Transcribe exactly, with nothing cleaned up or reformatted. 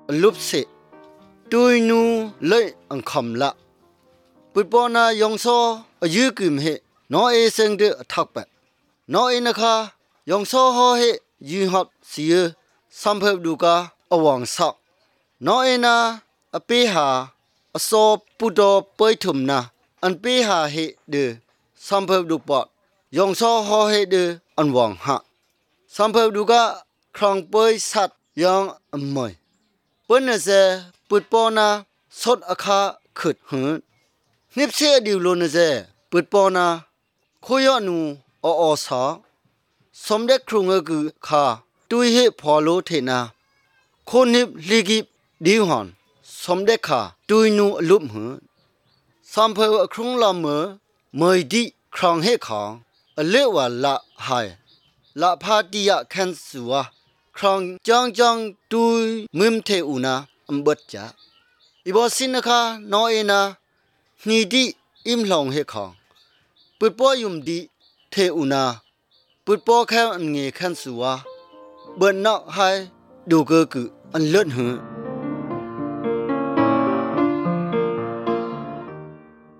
ลุบเสตุยนูเลยอังคำละปุตปอนายองโซอายุกึมเฮนอเอเซงเดทักปะนอเอนะคะยองโซฮอเฮยูฮับเสียสัมเพบดูกาอวังสักนอเอนาอเปหาอโซปุโตเปยถุมนาอันเปหาเฮเดสัมเพบดูปอดยองโซฮอเฮเดอันวังหะสัมเพบดูกาครองเปยสัตยังอมวยเปิ้นเซปุตปอนาสดอาคาขึ้นหืนนิบเสียดิวโลนเซปุตปอนาคุยอนูอออสาสมเด็จครุงกือคาตุยเฮพอโลเทนาคนนิบลีกิบดิวหอนสมเด็จคาตุยนูลุบหืนสัมเพอครุงลาเมอเมยดิครองเฮขางอเลวาละไฮละพาติยะคันสัวครองจังจังตุยมิมเทอุนาอัมบัดจาอีบอสินนะคะนอเอนานี่ดิอิมหลงเฮขางปุตปอยุมดิเทอุนาปุตปอแค่อันเงคันสัวเบิดนักไฮดูเกอกืออันเลิศหือ